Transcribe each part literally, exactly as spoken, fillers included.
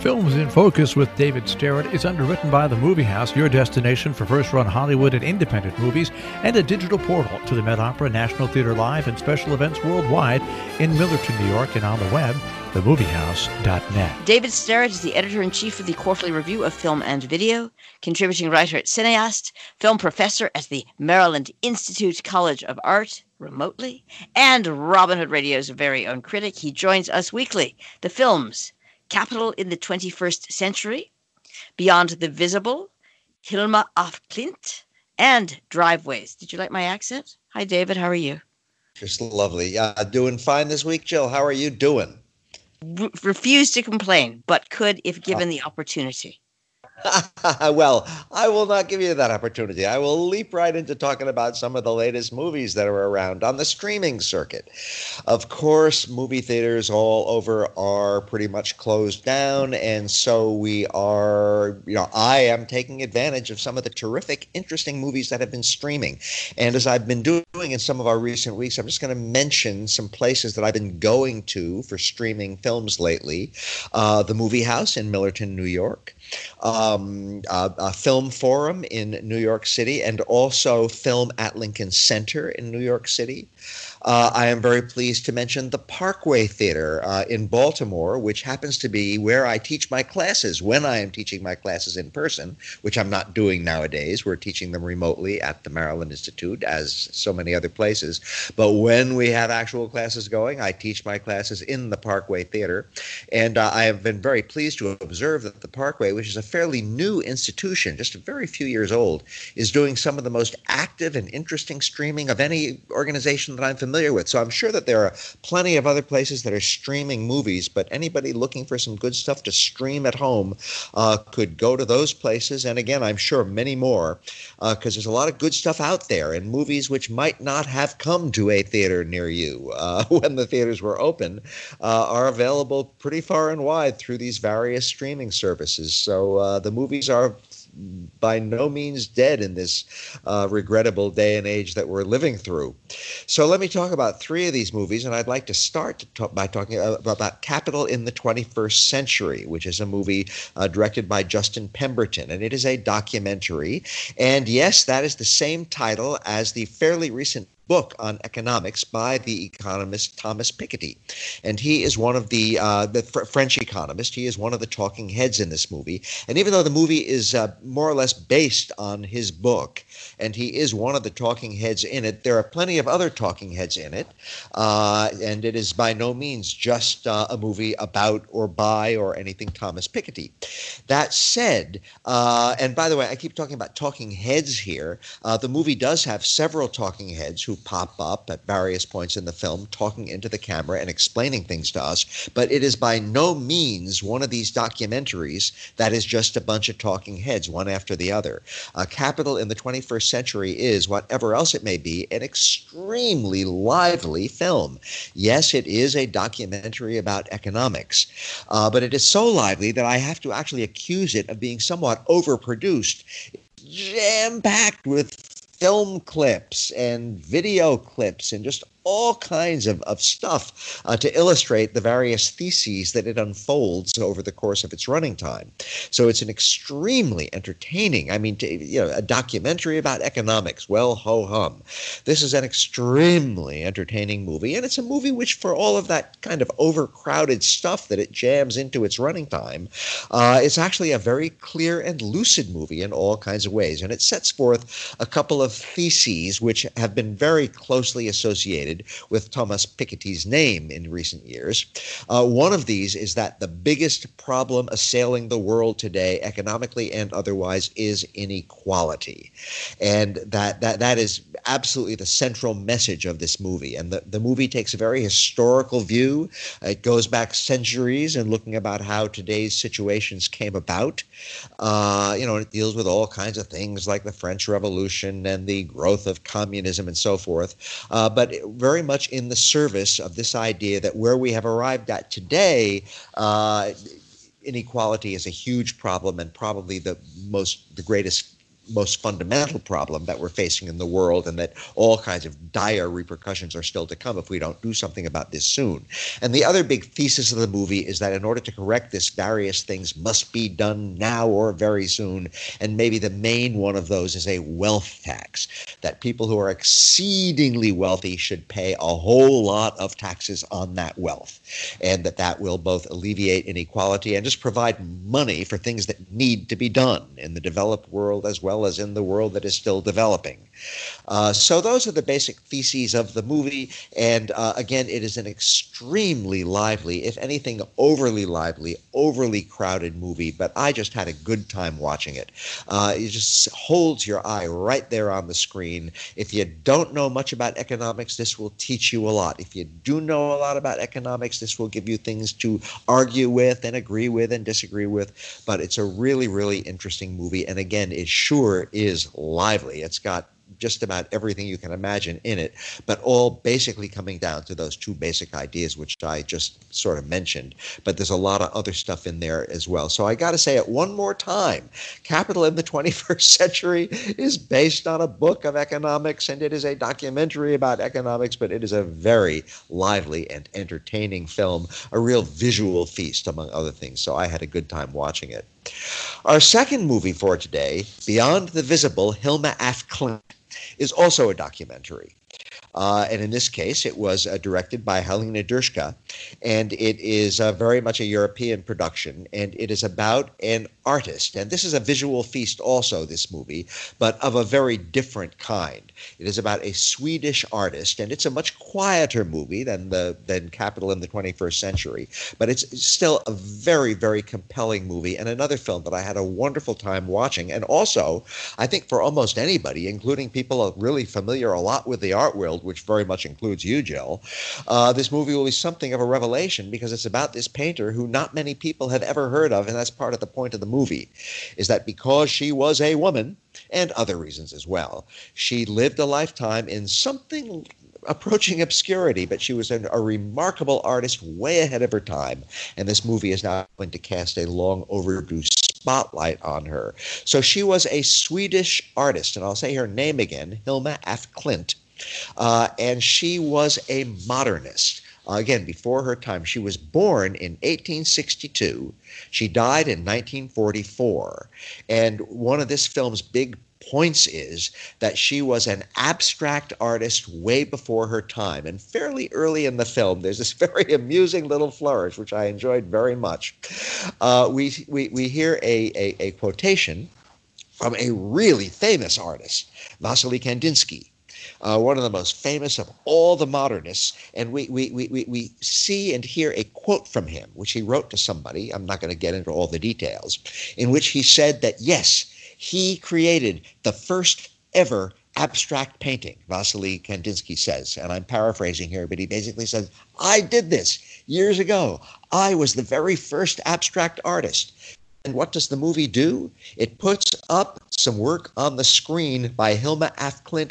Films in Focus with David Sterrett is underwritten by The Movie House, your destination for first-run Hollywood and independent movies, and a digital portal to the Met Opera, National Theatre Live, and special events worldwide in Millerton, New York, and on the web, the movie house dot net. David Sterrett is the editor-in-chief of the Quarterly Review of Film and Video, contributing writer at Cineast, film professor at the Maryland Institute College of Art, remotely, and Robin Hood Radio's very own critic. He joins us weekly. The films: Capital in the twenty-first Century, Beyond the Visible, Hilma af Klint, and Driveways. Did you like my accent? Hi, David. How are you? Just lovely. Uh, doing fine this week, Jill. How are you doing? Re- refuse to complain, but could if given oh. the opportunity. Well, I will not give you that opportunity. I will leap right into talking about some of the latest movies that are around on the streaming circuit. Of course, movie theaters all over are pretty much closed down, and so we are, you know, I am taking advantage of some of the terrific, interesting movies that have been streaming. And as I've been doing in some of our recent weeks, I'm just going to mention some places that I've been going to for streaming films lately. Uh, the Movie House in Millerton, New York. Um, uh, a Film Forum in New York City, and also Film at Lincoln Center in New York City. Uh, I am very pleased to mention the Parkway Theater uh, in Baltimore, which happens to be where I teach my classes when I am teaching my classes in person, which I'm not doing nowadays. We're teaching them remotely at the Maryland Institute, as so many other places. But when we have actual classes going, I teach my classes in the Parkway Theater. And uh, I have been very pleased to observe that the Parkway, which is a fairly new institution, just a very few years old, is doing some of the most active and interesting streaming of any organization that I'm familiar with. So I'm sure that there are plenty of other places that are streaming movies, but anybody looking for some good stuff to stream at home uh, could go to those places. And again, I'm sure many more, because uh, there's a lot of good stuff out there, and movies which might not have come to a theater near you uh, when the theaters were open uh, are available pretty far and wide through these various streaming services. So uh, the movies are by no means dead in this uh, regrettable day and age that we're living through. So let me talk about three of these movies, and I'd like to start to talk by talking about Capital in the twenty-first Century, which is a movie uh, directed by Justin Pemberton, and it is a documentary. And yes, that is the same title as the fairly recent book on economics by the economist Thomas Piketty. And he is one of the, uh, the fr- French economist. He is one of the talking heads in this movie. And even though the movie is uh, more or less based on his book, and he is one of the talking heads in it, there are plenty of other talking heads in it. Uh, and it is by no means just uh, a movie about or by or anything Thomas Piketty. That said, uh, and by the way, I keep talking about talking heads here. Uh, the movie does have several talking heads who pop up at various points in the film talking into the camera and explaining things to us, but it is by no means one of these documentaries that is just a bunch of talking heads, one after the other. Uh, Capital in the twenty-first Century is, whatever else it may be, an extremely lively film. Yes, it is a documentary about economics, uh, but it is so lively that I have to actually accuse it of being somewhat overproduced, jam-packed with film clips and video clips and just all kinds of, of stuff uh, to illustrate the various theses that it unfolds over the course of its running time. So it's an extremely entertaining, I mean, to, you know, a documentary about economics. Well, ho-hum. This is an extremely entertaining movie, and it's a movie which, for all of that kind of overcrowded stuff that it jams into its running time, uh, it's actually a very clear and lucid movie in all kinds of ways. And it sets forth a couple of theses which have been very closely associated with Thomas Piketty's name in recent years. Uh, one of these is that the biggest problem assailing the world today, economically and otherwise, is inequality. And that that that is absolutely the central message of this movie. And the, the movie takes a very historical view. It goes back centuries and looking about how today's situations came about. Uh, you know, it deals with all kinds of things like the French Revolution and the growth of communism and so forth. Uh, but very much in the service of this idea that where we have arrived at today, uh, inequality is a huge problem and probably the most, the greatest most fundamental problem that we're facing in the world, and that all kinds of dire repercussions are still to come if we don't do something about this soon. And the other big thesis of the movie is that in order to correct this, various things must be done now or very soon. And maybe the main one of those is a wealth tax, that people who are exceedingly wealthy should pay a whole lot of taxes on that wealth, and that that will both alleviate inequality and just provide money for things that need to be done in the developed world as well as in the world that is still developing. Uh, so those are the basic theses of the movie. And uh, again, it is an extremely lively, if anything, overly lively, overly crowded movie. But I just had a good time watching it. Uh, it just holds your eye right there on the screen. If you don't know much about economics, this will teach you a lot. If you do know a lot about economics, this will give you things to argue with and agree with and disagree with. But it's a really, really interesting movie. And again, it sure is lively. It's got just about everything you can imagine in it, but all basically coming down to those two basic ideas, which I just sort of mentioned. But there's a lot of other stuff in there as well. So I got to say it one more time. Capital in the twenty-first Century is based on a book of economics, and it is a documentary about economics, but it is a very lively and entertaining film, a real visual feast, among other things. So I had a good time watching it. Our second movie for today, Beyond the Visible, Hilma af Klint, is also a documentary. Uh, and in this case, it was uh, directed by Helena Dershka, and it is uh, very much a European production, and it is about an artist. And this is a visual feast also, this movie, but of a very different kind. It is about a Swedish artist, and it's a much quieter movie than the than Capital in the twenty-first Century, but it's still a very, very compelling movie, and another film that I had a wonderful time watching. And also, I think for almost anybody, including people really familiar a lot with the art world, which very much includes you, Jill, uh, this movie will be something of a revelation, because it's about this painter who not many people have ever heard of, and that's part of the point of the movie, is that because she was a woman, and other reasons as well, she lived a lifetime in something approaching obscurity, but she was an, a remarkable artist way ahead of her time, and this movie is now going to cast a long overdue spotlight on her. So she was a Swedish artist, and I'll say her name again, Hilma af Klint. Uh, and she was a modernist. Uh, again, before her time. She was born in eighteen sixty-two. She died in nineteen forty-four. And one of this film's big points is that she was an abstract artist way before her time. And fairly early in the film, there's this very amusing little flourish, which I enjoyed very much. Uh, we, we, we hear a, a, a quotation from a really famous artist, Vasily Kandinsky. Uh, one of the most famous of all the modernists, and we, we, we, we see and hear a quote from him, which he wrote to somebody, I'm not going to get into all the details, in which he said that, yes, he created the first ever abstract painting, Vasily Kandinsky says, and I'm paraphrasing here, but he basically says, I did this years ago. I was the very first abstract artist. And what does the movie do? It puts up some work on the screen by Hilma af Klint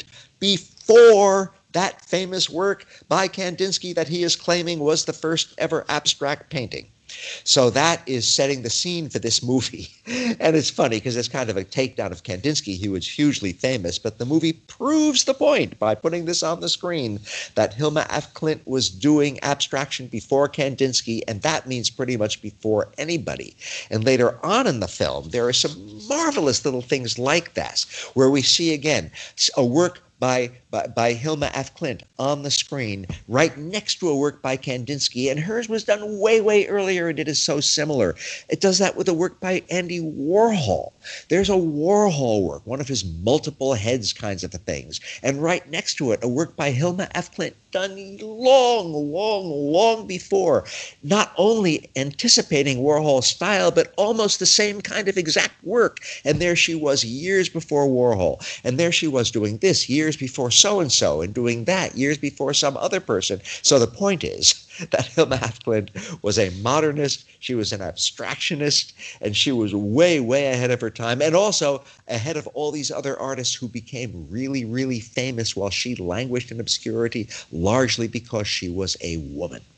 before that famous work by Kandinsky that he is claiming was the first ever abstract painting. So that is setting the scene for this movie. And it's funny because it's kind of a takedown of Kandinsky, who was hugely famous, but the movie proves the point by putting this on the screen that Hilma af Klint was doing abstraction before Kandinsky, and that means pretty much before anybody. And later on in the film, there are some marvelous little things like that, where we see again a work By, by by Hilma af Klint on the screen right next to a work by Kandinsky, and hers was done way, way earlier, and it is so similar. It does that with a work by Andy Warhol. There's a Warhol work, one of his multiple heads kinds of things, and right next to it, a work by Hilma af Klint done long, long, long before, not only anticipating Warhol's style, but almost the same kind of exact work. And there she was years before Warhol, and there she was doing this years years before so-and-so, and doing that years before some other person. So the point is that Hilma af Klint was a modernist, she was an abstractionist, and she was way, way ahead of her time, and also ahead of all these other artists who became really, really famous while she languished in obscurity, largely because she was a woman.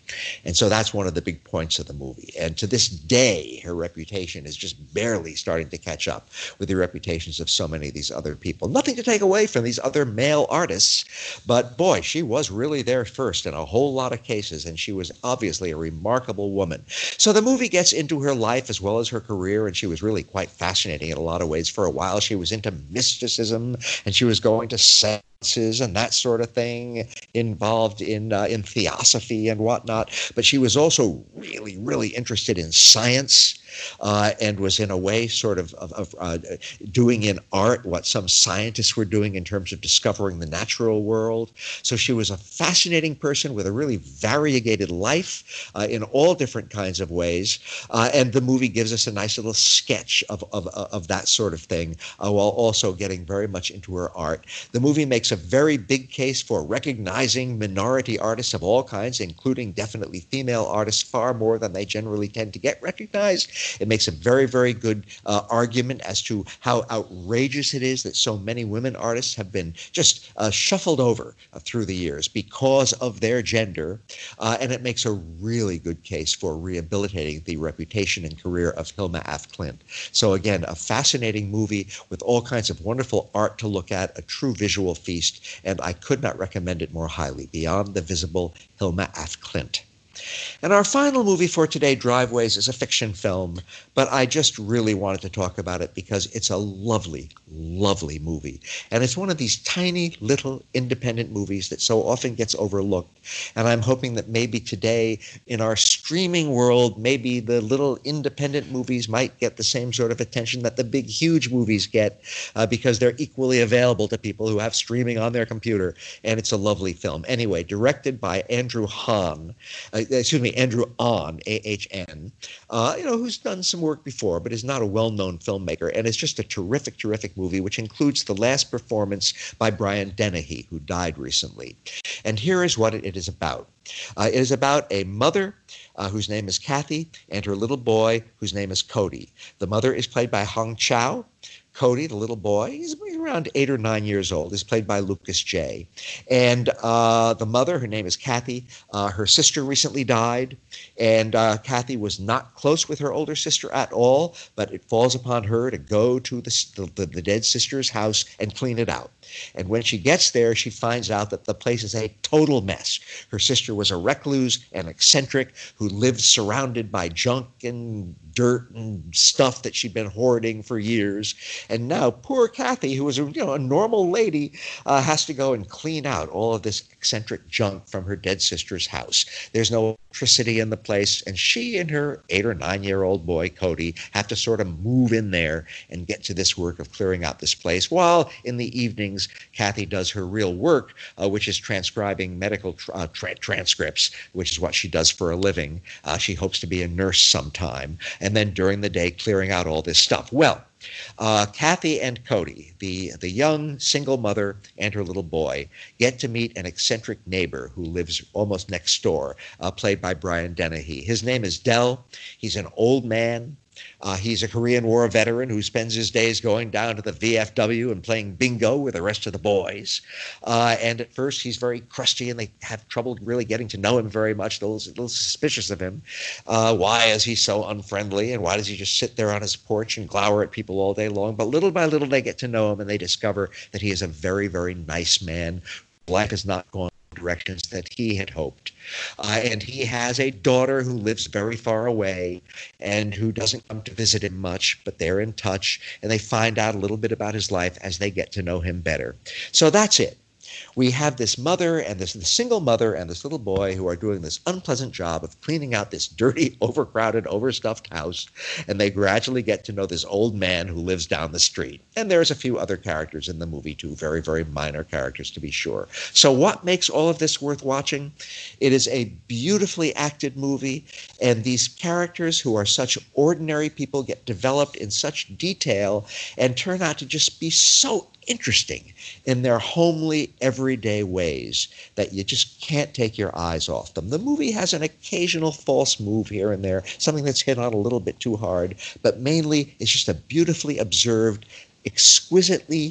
And so that's one of the big points of the movie. And to this day, her reputation is just barely starting to catch up with the reputations of so many of these other people. Nothing to take away from these other male artists, but boy, she was really there first in a whole lot of cases, and she was obviously a remarkable woman. So the movie gets into her life as well as her career, and she was really quite fascinating in a lot of ways. For a while, she was into mysticism, and she was going to seances and that sort of thing, involved in uh, in theosophy and whatnot. But she was also really, really interested in science, uh, and was in a way sort of, of, of uh, doing in art what some scientists were doing in terms of discovering the natural world. So she was a fascinating person with a really variegated life uh, in all different kinds of ways. Uh, and the movie gives us a nice little sketch of, of, of that sort of thing, uh, while also getting very much into her art. The movie makes a very big case for recognizing minority artists of all kinds, including definitely female artists, far more than they generally tend to get recognized. It makes a very, very good uh, argument as to how outrageous it is that so many women artists have been just uh, shuffled over uh, through the years because of their gender. Uh, and it makes a really good case for rehabilitating the reputation and career of Hilma af Klint. So again, a fascinating movie with all kinds of wonderful art to look at, a true visual feast, and I could not recommend it more highly. Beyond the Visible, Hilma af Klint. And our final movie for today, Driveways, is a fiction film, but I just really wanted to talk about it because it's a lovely, lovely movie. And it's one of these tiny little independent movies that so often gets overlooked. And I'm hoping that maybe today in our streaming world, maybe the little independent movies might get the same sort of attention that the big, huge movies get, uh, because they're equally available to people who have streaming on their computer. And it's a lovely film. Anyway, directed by Andrew Hahn, uh, excuse me, Andrew Ahn, A H N, uh, you know, who's done some work before, but is not a well-known filmmaker. And it's just a terrific, terrific movie, which includes the last performance by Brian Dennehy, who died recently. And here is what it is about. Uh, it is about a mother uh, whose name is Kathy and her little boy whose name is Cody. The mother is played by Hong Chow. Cody, the little boy, he's around eight or nine years old, is played by Lucas J. And uh, the mother, her name is Kathy. Uh, her sister recently died, and uh, Kathy was not close with her older sister at all, but it falls upon her to go to the, the, the dead sister's house and clean it out. And when she gets there, she finds out that the place is a total mess. Her sister was a recluse and eccentric who lived surrounded by junk and dirt and stuff that she'd been hoarding for years. And now poor Kathy, who was a, you know, a normal lady, uh, has to go and clean out all of this eccentric junk from her dead sister's house. There's no electricity in the place, and she and her eight or nine-year-old boy, Cody, have to sort of move in there and get to this work of clearing out this place, while in the evenings, Kathy does her real work, uh, which is transcribing medical tra- uh, tra- transcripts, which is what she does for a living. Uh, she hopes to be a nurse sometime, and then during the day, clearing out all this stuff. Well, Uh, Kathy and Cody, the, the young single mother and her little boy, get to meet an eccentric neighbor who lives almost next door, uh, played by Brian Dennehy. His name is Del. He's an old man. Uh, he's a Korean War veteran who spends his days going down to the V F W and playing bingo with the rest of the boys. Uh, and at first, he's very crusty, and they have trouble really getting to know him very much. They're a little, a little suspicious of him. Uh, why is he so unfriendly, and why does he just sit there on his porch and glower at people all day long? But little by little, they get to know him, and they discover that he is a very, very nice man. Life has not gone directions that he had hoped. Uh, and he has a daughter who lives very far away and who doesn't come to visit him much, but they're in touch, and they find out a little bit about his life as they get to know him better. So that's it. We have this mother and this, this single mother and this little boy who are doing this unpleasant job of cleaning out this dirty, overcrowded, overstuffed house, and they gradually get to know this old man who lives down the street. And there's a few other characters in the movie too, very, very minor characters to be sure. So what makes all of this worth watching? It is a beautifully acted movie, and these characters who are such ordinary people get developed in such detail and turn out to just be so interesting in their homely, everyday ways that you just can't take your eyes off them. The movie has an occasional false move here and there, something that's hit on a little bit too hard, but mainly it's just a beautifully observed, exquisitely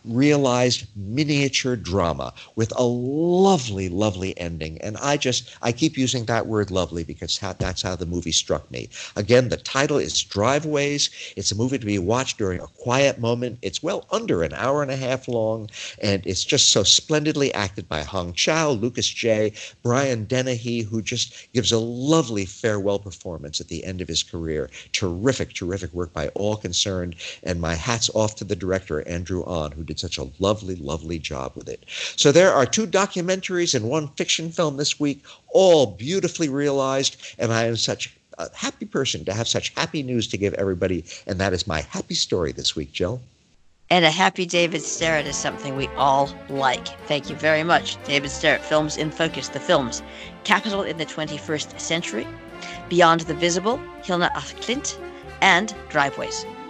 realized miniature drama with a lovely, lovely ending. And I just, I keep using that word lovely because how, that's how the movie struck me. Again, the title is Driveways. It's a movie to be watched during a quiet moment. It's well under an hour and a half long, and it's just so splendidly acted by Hong Chow, Lucas J., Brian Dennehy, who just gives a lovely farewell performance at the end of his career. Terrific, terrific work by all concerned, and my hat's off to the director, Andrew Ahn, who did such a lovely, lovely job with it. So there are two documentaries and one fiction film this week, all beautifully realized, and I am such a happy person to have such happy news to give everybody, and that is my happy story this week, Jill. And a happy David Starrett is something we all like. Thank you very much. David Starrett, Films in Focus, the films Capital in the twenty-first Century, Beyond the Visible, Hilna af Klint, and Driveways.